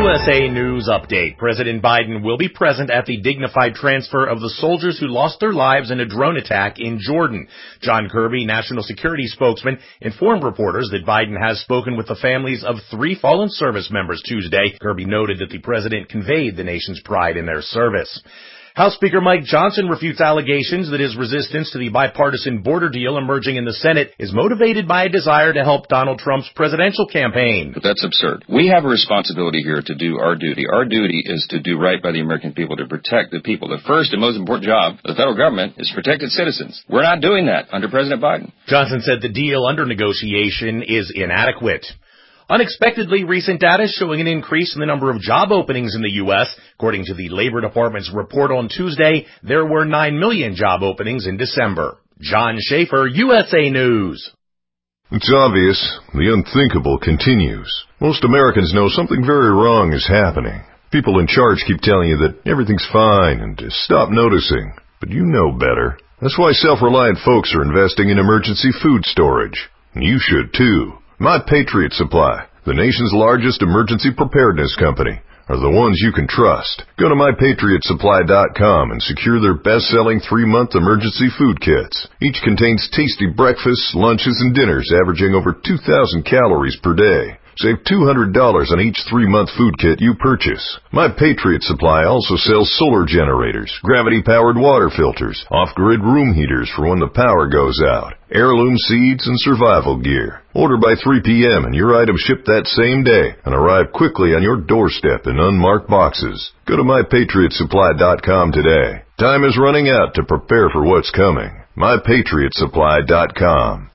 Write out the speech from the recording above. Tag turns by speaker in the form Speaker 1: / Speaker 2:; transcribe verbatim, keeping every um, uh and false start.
Speaker 1: S A News Update. President Biden will be present at the dignified transfer of the soldiers who lost their lives in a drone attack in Jordan. John Kirby, national security spokesman, informed reporters that Biden has spoken with the families of three fallen service members Tuesday. Kirby noted that the president conveyed the nation's pride in their service. House Speaker Mike Johnson refutes allegations that his resistance to the bipartisan border deal emerging in the Senate is motivated by a desire to help Donald Trump's presidential campaign.
Speaker 2: But that's absurd. We have a responsibility here to do our duty. Our duty is to do right by the American people, to protect the people. The first and most important job of the federal government is to protect its citizens. We're not doing that under President Biden.
Speaker 1: Johnson said the deal under negotiation is inadequate. Unexpectedly, recent data showing an increase in the number of job openings in the U S According to the Labor Department's report on Tuesday, there were nine million job openings in December. John Schaefer, U S A News.
Speaker 3: It's obvious. The unthinkable continues. Most Americans know something very wrong is happening. People in charge keep telling you that everything's fine and to stop noticing. But you know better. That's why self-reliant folks are investing in emergency food storage. And you should too. My Patriot Supply, the nation's largest emergency preparedness company, are the ones you can trust. Go to my patriot supply dot com and secure their best-selling three-month emergency food kits. Each contains tasty breakfasts, lunches, and dinners averaging over two thousand calories per day. Save two hundred dollars on each three-month food kit you purchase. My Patriot Supply also sells solar generators, gravity-powered water filters, off-grid room heaters for when the power goes out, heirloom seeds, and survival gear. Order by three p.m. and your items ship that same day and arrive quickly on your doorstep in unmarked boxes. Go to my patriot supply dot com today. Time is running out to prepare for what's coming. my patriot supply dot com.